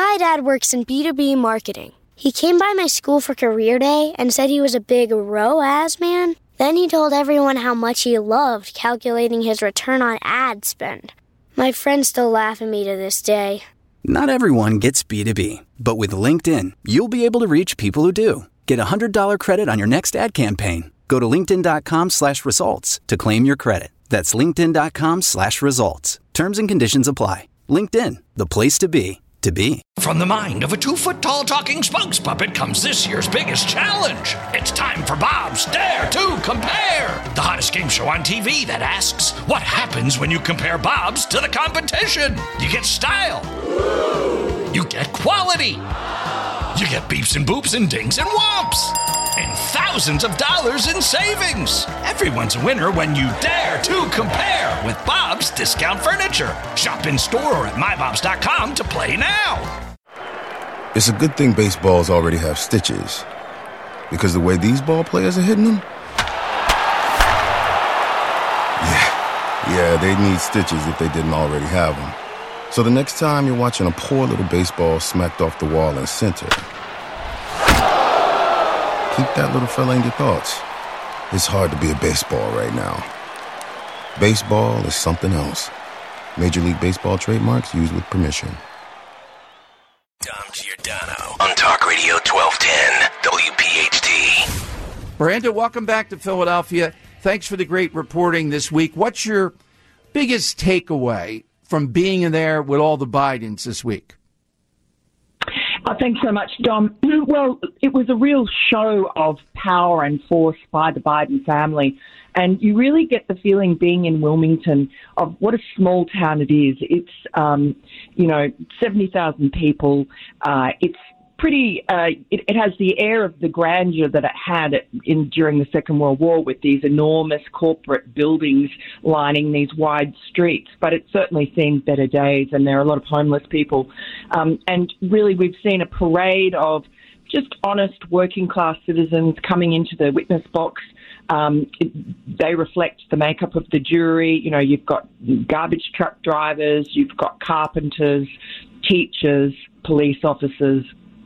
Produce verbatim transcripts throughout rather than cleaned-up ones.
My dad works in B two B marketing. He came by my school for career day and said he was a big R O A S man. Then he told everyone how much he loved calculating his return on ad spend. My friends still laugh at me to this day. Not everyone gets B two B, but with LinkedIn, you'll be able to reach people who do. Get a one hundred dollars credit on your next ad campaign. Go to linkedin.com slash results to claim your credit. That's linkedin.com slash results. Terms and conditions apply. LinkedIn, the place to be, to be. From the mind of a two-foot-tall talking spokes puppet comes this year's biggest challenge. It's time for Bob's Dare to Compare, the hottest game show on T V that asks, what happens when you compare Bob's to the competition? You get style. You get quality. You get beeps and boops and dings and whomps. And thousands of dollars in savings. Everyone's a winner when you dare to compare with Bob's Discount Furniture. Shop in store or at my bobs dot com to play now. It's a good thing baseballs already have stitches, because the way these ball players are hitting them, yeah, yeah, they'd need stitches if they didn't already have them. So the next time you're watching a poor little baseball smacked off the wall in center, keep that little fella in your thoughts. It's hard to be a baseball right now. Baseball is something else. Major League Baseball trademarks used with permission. Dom Giordano on Talk Radio twelve ten W P H T. Miranda, welcome back to Philadelphia. Thanks for the great reporting this week. What's your biggest takeaway from being in there with all the Bidens this week? Oh, thanks so much, Dom. Well, it was a real show of power and force by the Biden family. And you really get the feeling being in Wilmington of what a small town it is. It's, um, you know, seventy thousand people. Uh, it's pretty, uh, it, it has the air of the grandeur that it had in during the Second World War with these enormous corporate buildings lining these wide streets. But it's certainly seen better days, and there are a lot of homeless people. Um, and really, we've seen a parade of just honest working-class citizens coming into the witness box. Um, it, they reflect the makeup of the jury. You know, you've got garbage truck drivers, you've got carpenters, teachers, police officers.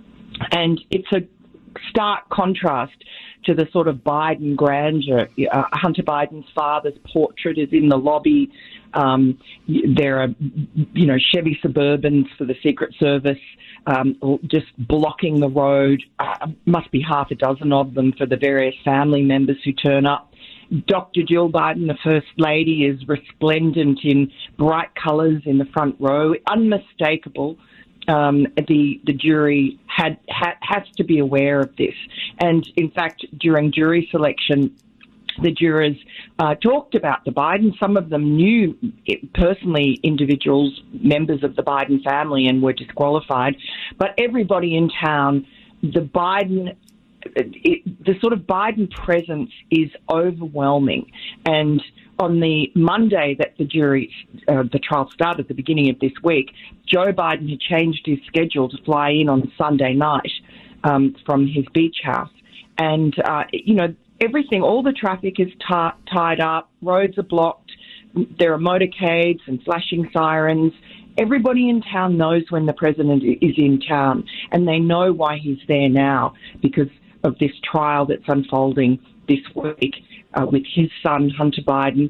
And it's a stark contrast to the sort of Biden grandeur. Uh, Hunter Biden's father's portrait is in the lobby. Um, there are, you know, Chevy Suburbans for the Secret Service um, just blocking the road. Uh, must be half a dozen of them for the various family members who turn up. Doctor Jill Biden, the First Lady, is resplendent in bright colours in the front row, unmistakable. Um, the the jury had ha, has to be aware of this, and in fact, during jury selection, the jurors uh, talked about the Biden. Some of them knew it, personally individuals, members of the Biden family, and were disqualified. But everybody in town, the Biden, it, the sort of Biden presence is overwhelming. And on the Monday that the jury, uh, the trial started at the beginning of this week, Joe Biden had changed his schedule to fly in on Sunday night um, from his beach house. And, uh, you know, everything, all the traffic is t- tied up, roads are blocked, there are motorcades and flashing sirens. Everybody in town knows when the president is in town, and they know why he's there now because of this trial that's unfolding this week uh, with his son, Hunter Biden.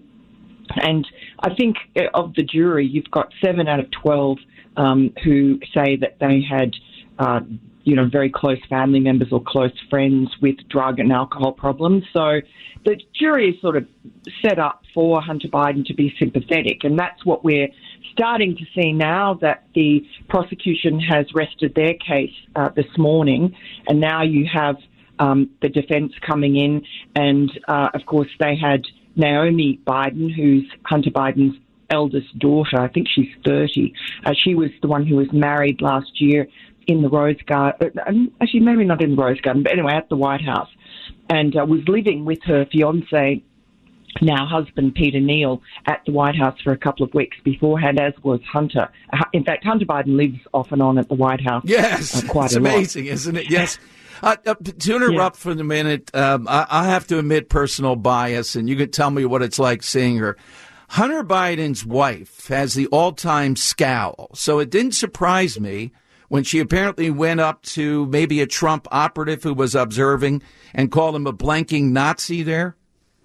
And I think of the jury, you've got seven out of twelve um, who say that they had uh, you know, very close family members or close friends with drug and alcohol problems. So the jury is sort of set up for Hunter Biden to be sympathetic, and that's what we're starting to see now that the prosecution has rested their case uh, this morning, and now you have um, the defense coming in, and uh, of course they had Naomi Biden, who's Hunter Biden's eldest daughter. I think she's thirty. Uh, she was the one who was married last year in the Rose Garden, actually maybe not in the Rose Garden, but anyway, at the White House, and uh, was living with her fiancé, now husband, Peter Neal, at the White House for a couple of weeks beforehand, as was Hunter. In fact, Hunter Biden lives off and on at the White House. Yes, uh, quite it's a amazing, lot. Isn't it? Yes. Uh, uh, to interrupt yeah. for a minute, um, I, I have to admit personal bias, and you can tell me what it's like seeing her. Hunter Biden's wife has the all-time scowl, so it didn't surprise me when she apparently went up to maybe a Trump operative who was observing and called him a blanking Nazi there?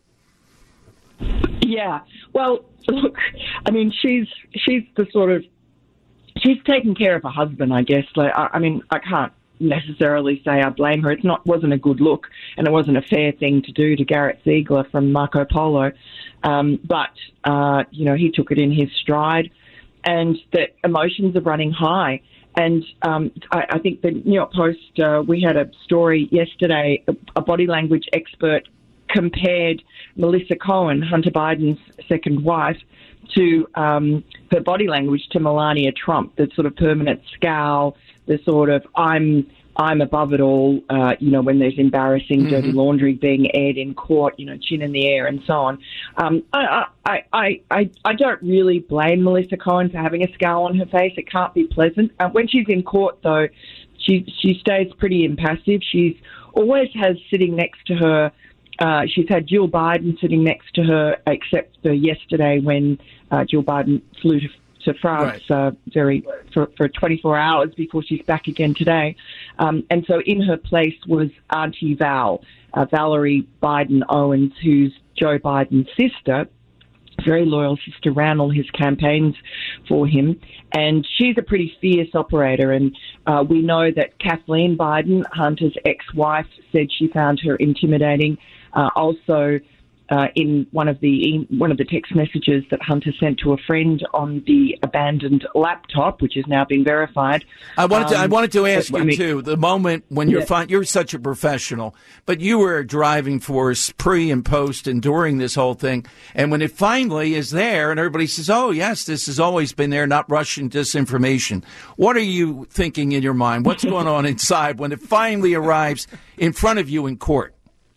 Yeah. Well, look, I mean, she's she's the sort of, she's taking care of her husband, I guess. Like, I, I mean, I can't necessarily say I blame her. It's not wasn't a good look, and it wasn't a fair thing to do to Garrett Ziegler from Marco Polo. Um, but, uh, you know, he took it in his stride, and that emotions are running high. And um, I, I think the New York Post, uh, we had a story yesterday, a, a body language expert compared Melissa Cohen, Hunter Biden's second wife, to um, her body language to Melania Trump, the sort of permanent scowl, the sort of I'm I'm above it all, uh, you know, when there's embarrassing, mm-hmm. dirty laundry being aired in court, you know, chin in the air and so on. Um, I, I, I, I, I don't really blame Melissa Cohen for having a scowl on her face. It can't be pleasant. Uh, when she's in court, though, she she stays pretty impassive. She's always has sitting next to her. Uh, she's had Jill Biden sitting next to her, except for yesterday when uh, Jill Biden flew to, to France right. uh, very for, for twenty-four hours before she's back again today. Um, and so in her place was Auntie Val, uh, Valerie Biden Owens, who's Joe Biden's sister, very loyal sister, ran all his campaigns for him. And she's a pretty fierce operator. And uh, we know that Kathleen Biden, Hunter's ex-wife, said she found her intimidating. Uh, also, uh, in one of the one of the text messages that Hunter sent to a friend on the abandoned laptop, which has now been verified. I wanted to, um, I wanted to ask but, you, I mean, too, the moment when you're yeah. fine, you're such a professional, but you were a driving force pre and post and during this whole thing. And when it finally is there and everybody says, oh, yes, this has always been there, not Russian disinformation. What are you thinking in your mind? What's going on inside when it finally arrives in front of you in court?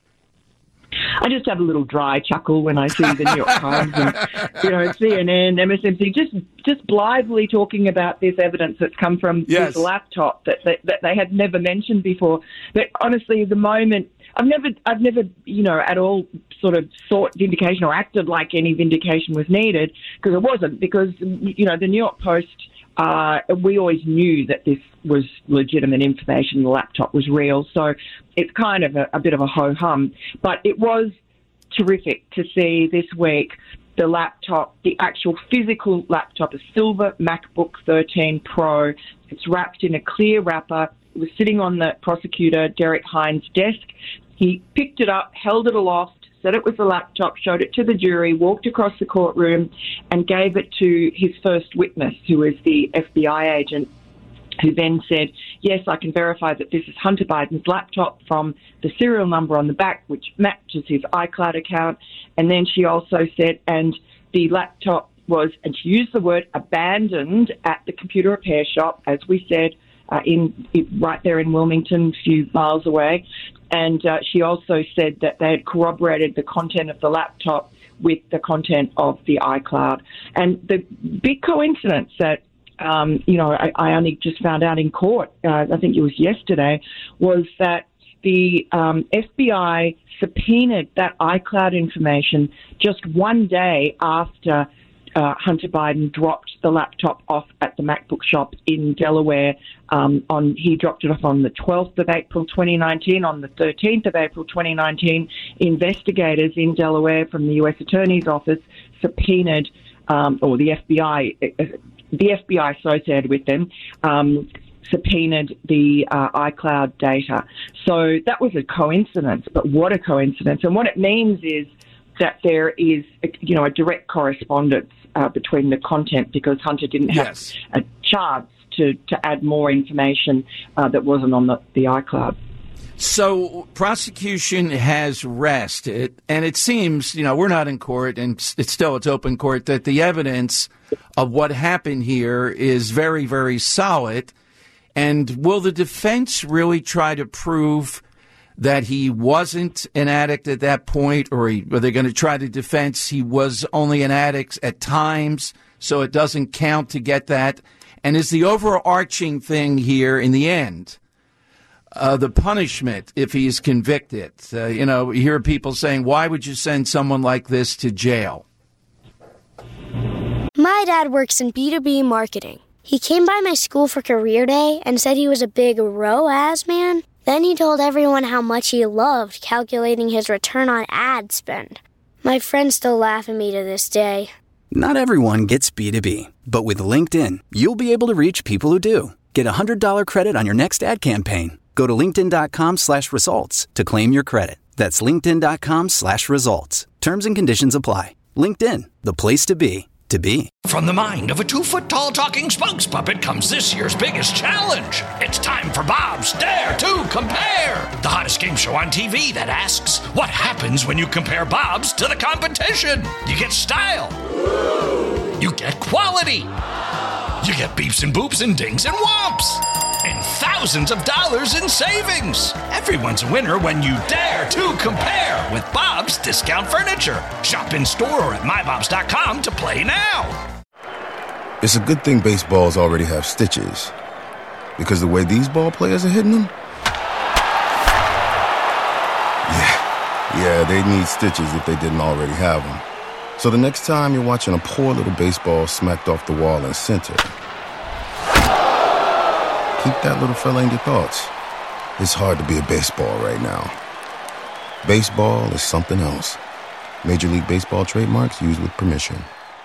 I just have a little dry chuckle when I see the New York Times and, you know, C N N, M S N B C, just just blithely talking about this evidence that's come from yes. this laptop that, that that they had never mentioned before. But honestly, the moment I've never, I've never, you know, at all sort of sought vindication or acted like any vindication was needed, because it wasn't. Because you know, the New York Post. Uh, we always knew that this was legitimate information. The laptop was real. So it's kind of a, a bit of a ho-hum. But it was terrific to see this week the laptop, the actual physical laptop, a silver MacBook thirteen Pro. It's wrapped in a clear wrapper. It was sitting on the prosecutor, Derek Hines' desk. He picked it up, held it aloft, said it was a laptop, showed it to the jury, walked across the courtroom and gave it to his first witness, who was the F B I agent, who then said, yes, I can verify that this is Hunter Biden's laptop from the serial number on the back, which matches his iCloud account. And then she also said, and the laptop was, and she used the word abandoned at the computer repair shop, as we said, uh, in, in right there in Wilmington, a few miles away. And uh, she also said that they had corroborated the content of the laptop with the content of the iCloud. And the big coincidence that, um, you know, I, I only just found out in court, uh, I think it was yesterday, was that the um, F B I subpoenaed that iCloud information just one day after Uh, Hunter Biden dropped the laptop off at the MacBook shop in Delaware. Um, on he dropped it off on the twelfth of April twenty nineteen. On the thirteenth of April twenty nineteen, investigators in Delaware from the U S Attorney's Office subpoenaed, um, or the F B I, the F B I associated with them, um, subpoenaed the uh, iCloud data. So that was a coincidence, but what a coincidence. And what it means is that there is, you know, a direct correspondence uh, between the content, because Hunter didn't have yes. a chance to, to add more information uh, that wasn't on the, the iCloud. So prosecution has rested, and it seems, you know, we're not in court, and it's still it's open court, that the evidence of what happened here is very, very solid. And will the defense really try to prove that he wasn't an addict at that point, or he, are they going to try to defense he was only an addict at times, so it doesn't count to get that? And is the overarching thing here in the end uh, the punishment if he is convicted? Uh, you know, you hear people saying, why would you send someone like this to jail? My dad works in B two B marketing. He came by my school for career day and said he was a big R O A S man. Then he told everyone how much he loved calculating his return on ad spend. My friends still laugh at me to this day. Not everyone gets B two B, but with LinkedIn, you'll be able to reach people who do. Get a one hundred dollars credit on your next ad campaign. Go to linkedin.com slash results to claim your credit. That's linkedin.com slash results. Terms and conditions apply. LinkedIn, the place to be, to be. From the mind of a two-foot-tall talking spokes puppet comes this year's biggest challenge. It's time for Bob's Dare to Compare, the hottest game show on T V that asks, what happens when you compare Bob's to the competition? You get style. You get quality. You get beeps and boops and dings and whomps. And thousands of dollars in savings. Everyone's a winner when you dare to compare with Bob's Discount Furniture. Shop in store or at my bobs dot com to play now. It's a good thing baseballs already have stitches. Because the way these ball players are hitting them? Yeah, yeah, they need stitches if they didn't already have them. So the next time you're watching a poor little baseball smacked off the wall in center, keep that little fella in your thoughts. It's hard to be a baseball right now. Baseball is something else. Major League Baseball trademarks used with permission.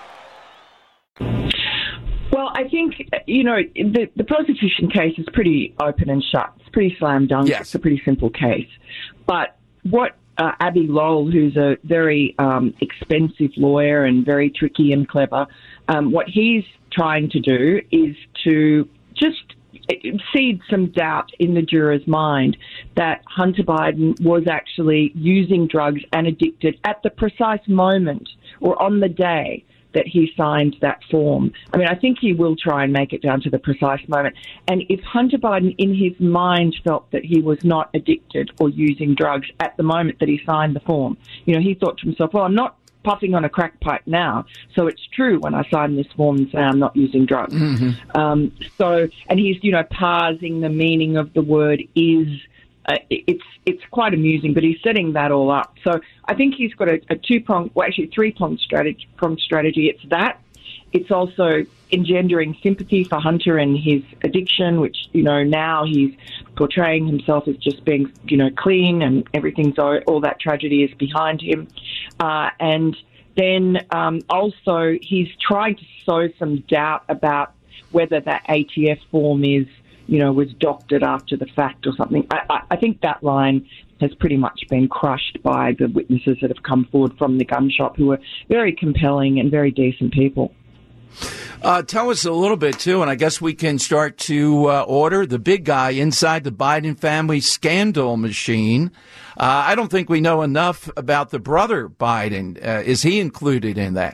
Well, I think, you know, the, the prosecution case is pretty open and shut. It's pretty slam dunk. Yes. It's a pretty simple case. But what uh, Abby Lowell, who's a very um, expensive lawyer and very tricky and clever, um, what he's trying to do is to just seed some doubt in the juror's mind that Hunter Biden was actually using drugs and addicted at the precise moment or on the day that he signed that form. I mean, I think he will try and make it down to the precise moment. And if Hunter Biden in his mind felt that he was not addicted or using drugs at the moment that he signed the form, you know, he thought to himself, well, I'm not puffing on a crack pipe now, so it's true when I sign this form and say I'm not using drugs. Mm-hmm. Um, so, and he's, you know, parsing the meaning of the word is. Uh, it's it's quite amusing, but he's setting that all up. So I think he's got a, a two-pronged, well, actually three-pronged strategy, pronged strategy. It's that. It's also engendering sympathy for Hunter and his addiction, which, you know, now he's portraying himself as just being, you know, clean and everything's, all, all that tragedy is behind him. Uh, and then um, also he's trying to sow some doubt about whether that A T F form is, you know, was doctored after the fact or something. I, I, I think that line has pretty much been crushed by the witnesses that have come forward from the gun shop, who are very compelling and very decent people. Uh, tell us a little bit, too, and I guess we can start to uh, order the big guy inside the Biden family scandal machine. Uh, I don't think we know enough about the brother Biden. Uh, is he included in that?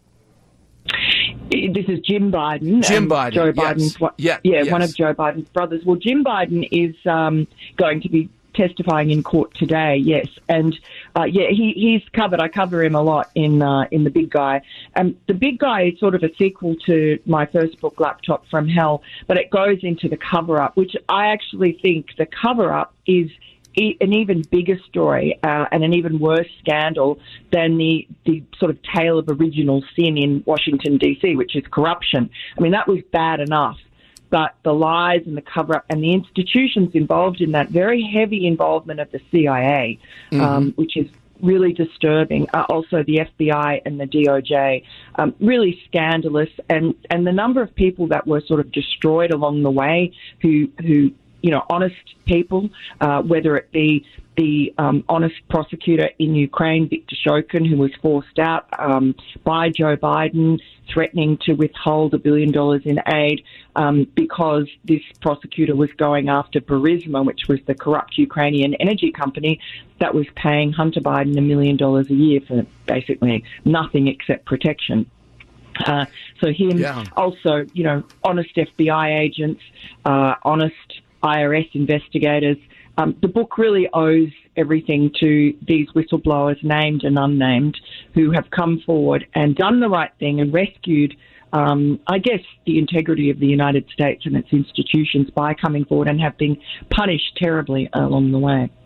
This is Jim Biden. Jim Biden. Joe Biden's, yes. yeah, yeah, yes. one of Joe Biden's brothers. Well, Jim Biden is um, going to be testifying in court today. Yes, and uh, yeah, he, he's covered. I cover him a lot in uh, in The Big Guy. Um, The Big Guy is sort of a sequel to my first book, Laptop from Hell, but it goes into the cover-up, which I actually think the cover-up is an even bigger story uh, and an even worse scandal than the, the sort of tale of original sin in Washington, D C, which is corruption. I mean, that was bad enough, but the lies and the cover-up and the institutions involved in that, very heavy involvement of the C I A, mm-hmm. um, which is really disturbing. Uh, also, the F B I and the D O J, um, really scandalous. And, and the number of people that were sort of destroyed along the way who who you know, honest people, uh, whether it be the um, honest prosecutor in Ukraine, Viktor Shokin, who was forced out um, by Joe Biden, threatening to withhold a billion dollars in aid um, because this prosecutor was going after Burisma, which was the corrupt Ukrainian energy company that was paying Hunter Biden a million dollars a year for basically nothing except protection. Uh, so him, yeah. Also, you know, honest F B I agents, uh, honest I R S investigators. Um, the book really owes everything to these whistleblowers, named and unnamed, who have come forward and done the right thing and rescued, um, I guess, the integrity of the United States and its institutions by coming forward and have been punished terribly along the way.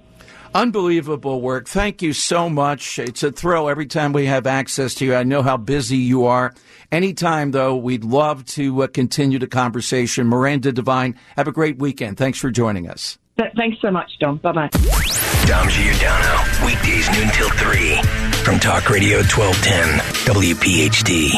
Unbelievable work. Thank you so much. It's a thrill every time we have access to you. I know how busy you are. Anytime, though, we'd love to uh, continue the conversation. Miranda Devine, have a great weekend. Thanks for joining us. Th- thanks so much, Dom. Bye-bye. Dom Giordano, weekdays noon till three from Talk Radio twelve ten W P H T.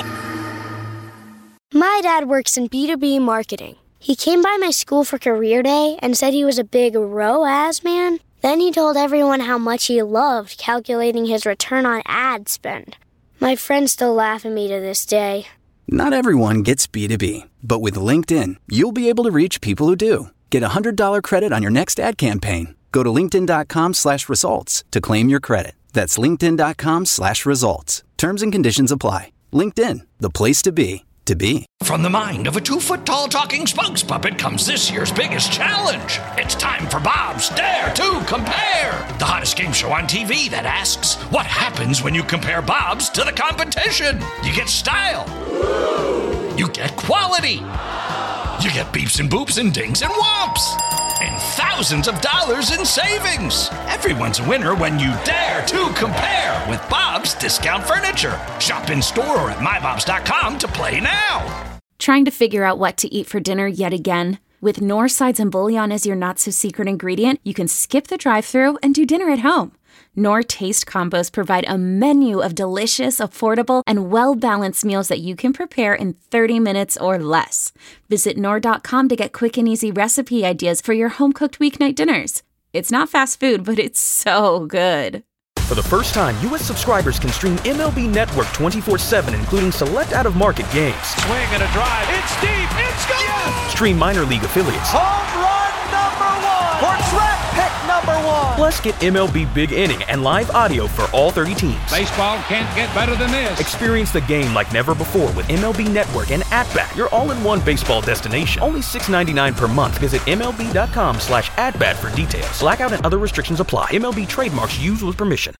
My dad works in B two B marketing. He came by my school for career day and said he was a big R O A S man. Then he told everyone how much he loved calculating his return on ad spend. My friends still laugh at me to this day. Not everyone gets B two B, but with LinkedIn, you'll be able to reach people who do. Get a one hundred dollars credit on your next ad campaign. Go to linkedin.com slash results to claim your credit. That's linkedin.com slash results. Terms and conditions apply. LinkedIn, the place to be, to be. From the mind of a two-foot-tall talking spokes puppet comes this year's biggest challenge. It's time for Bob's Dare to Compare, the hottest game show on T V that asks, what happens when you compare Bob's to the competition? You get style. You get quality. You get beeps and boops and dings and whomps. And thousands of dollars in savings. Everyone's a winner when you dare to compare with Bob's Discount Furniture. Shop in store or at my bobs dot com to play now. Trying to figure out what to eat for dinner yet again? With Knorr sides and bouillon as your not-so-secret ingredient, you can skip the drive-thru and do dinner at home. Knorr Taste Combos provide a menu of delicious, affordable, and well-balanced meals that you can prepare in thirty minutes or less. Visit Knorr dot com to get quick and easy recipe ideas for your home-cooked weeknight dinners. It's not fast food, but it's so good. For the first time, U S subscribers can stream M L B Network twenty-four seven, including select out-of-market games. Swing and a drive. It's deep. It's gone. Yes! Stream minor league affiliates. Home run number one. Or draft pick number one. Plus, get M L B Big Inning and live audio for all thirty teams. Baseball can't get better than this. Experience the game like never before with M L B Network and At-Bat, your all-in-one baseball destination. Only six dollars and ninety-nine cents per month. Visit M L B dot com slash at bat for details. Blackout and other restrictions apply. M L B trademarks used with permission.